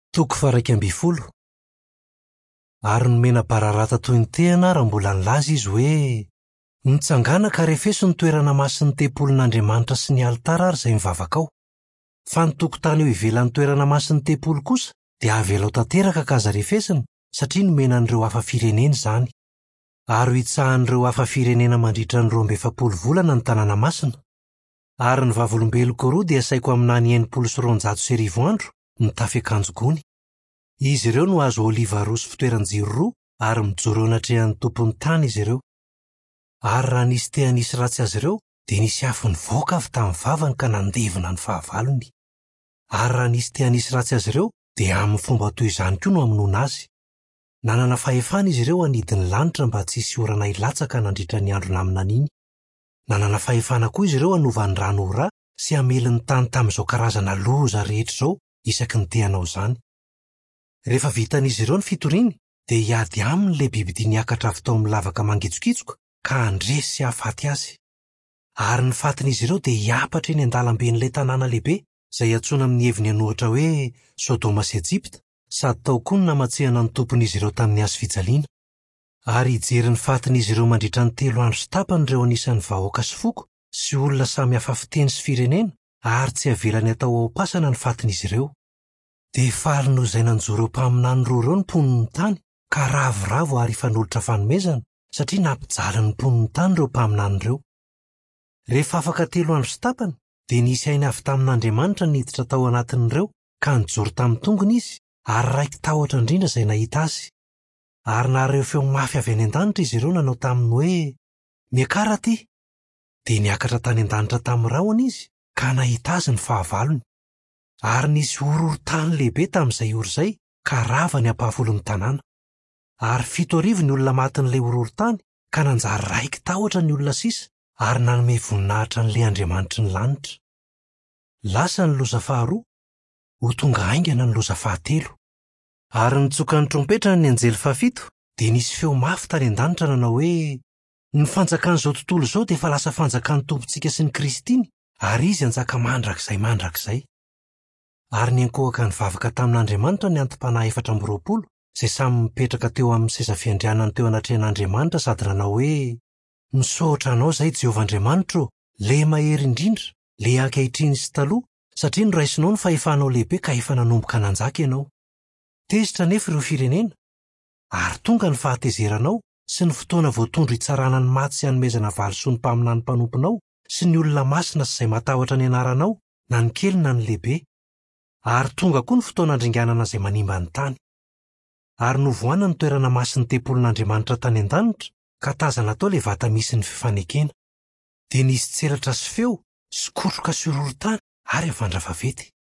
Toko 120. Ary nomena bararata toy ny tehana raha mbola nilaza izy hoe nitsangana ka refeso ny toerana masin'ny tempolon'Andriamanitra sy ny alitara ary izay mivavaka ao. Fa ny tokotany eo ivelan'ny toerana masin'ny tempolo kosa dia avela ao tanteraka ka aza refesina satria nomena an'ireo hafa firenena izany. Ary hitsahan'ireo hafa firenena mandritra ny 12 volana ny tanàna masina. Ary ny vavolombeloko roa dia asaiko aminany 990 andro mitafy akanjo gony. Izy ireo no azo oliva roa sy fitoeran-jiro roa ary mijoro anatrehan'ny tompon'ny tany izy ireo. Ary raha nisy te hanisy ratsy azy ireo, dia nisy afo nivoaka avy tamin'ny vavany ka nandevina ny fahavalony. Ary raha nisy te hanisy ratsy azy ireo, dia amin'ny fomba toy izany koa no hamonoana azy. Nanana fahefana izy ireo hanidiny lanitra mba tsy hisy orana hilatsaka nandritra ny andro naminan'iny. Nanana fahefana koa izy ireo hanovan'ny rano ho rà sy hameliny tany tamin'izao karazana loza rehetra izao isaky ny te hanao izany. Rehefa vitan'izy ireo ny fitoriany, dia hiady aminy ilay bibidia niakatra avy tao amin'ny lavaka mangitsokitsoka ka handresy sy hahafaty azy. Ary ny fatin'izy ireo dia hiapatra eny an-dalamben'ilay tanàna lehibe izay antsoina amin'ny heviny anohatra hoe Sodoma sy Ejipta, sady tao koa ny namatsehana ny tompon'izy ireo tamin'ny hazofijaliana. Ary hijery ny fatin'izy ireo mandritra ny 3 andro sy tapany ireo anisan'ny vahoaka sy foko sy olona samy hafa fiteny sy firenena ary tsy havelany atao ao-pasana ny fatin'izy ireo. Dia faly noho izay nanjoro eo mpaminany roa ireo ny mponiny tany ka ravoravo ary fanolotra fanomezana satria nampijaly ny mponiny tany ireo mpaminany ireo. Rehefa afaka 3 andro sy tapany dia nisy ainy avy tamin'Andriamanitra niditra tao anatin'ireo ka nijoro tamin'ny tongony izy ary raiky tahotra indrindra izay nahita azy. Ary nahareo feo mafy avy any an-danitra izy ireo nanao taminy hoe miakara aty. Dia niakatra tany an-danitra tamin'ny rahona izy ka nahita azy ny fahavalony. Ary nisy horohorontany lehibe tamin'izay ora izay ka rava ny ampahafolon'ny tanàna. Ary 7 ny olona matin'ilay horohorontany ka nanjary raiky tahotra ny olona sisa ary nanome voninahitra n'ilay Andriamanitry ny lanitra. Lasa ny loza faharoa, ho tonga haingana ny loza fahatelo. Ary nitsoka ny trompetra ny anjely fahafito, dia nisy feo mafy tany an-danitra nanao hoe ny fanjakan'izao tontolo izao dia efa lasa fanjakan'ny tompontsika sy ny Kristiny, ary izy hanjaka mandrakizay. Ary niankohaka ny vavaka tamin'Andriamanitra ny antim-panahy 420 izay samy mipetraka teo amin'ny seza fiandrianany teo anatrehan'Andriamanitra sady nanao hoe misaotra anao izay Jehovah Andriamanitra, le mahery indrindra, le ankehitriny sy taloha, satria noraisinao ny fahefanao lehibe ka efa nanomboka nanjaka ianao. Tezitra nefa ireo firenena, ary tonga ny fahatezeranao sy ny fotoana voatondro hitsarana ny maty sy hanomezana valisoa ny mpaminany mpanomponao sy ny olona masina sy izay matahotra ny anaranao, na ny kely na ny lehibe. Ary tonga koa ny fotoana handringanana izay manimba ny tany. Ary novoana ny toerana masin'ny tempolon'Andriamanitra tany an-danitra ka tazana tao ilay vata misy ny fifanekena. Dia nisy tselatra sy feo sy kotroka sy horohorontany ary avandra vaventy.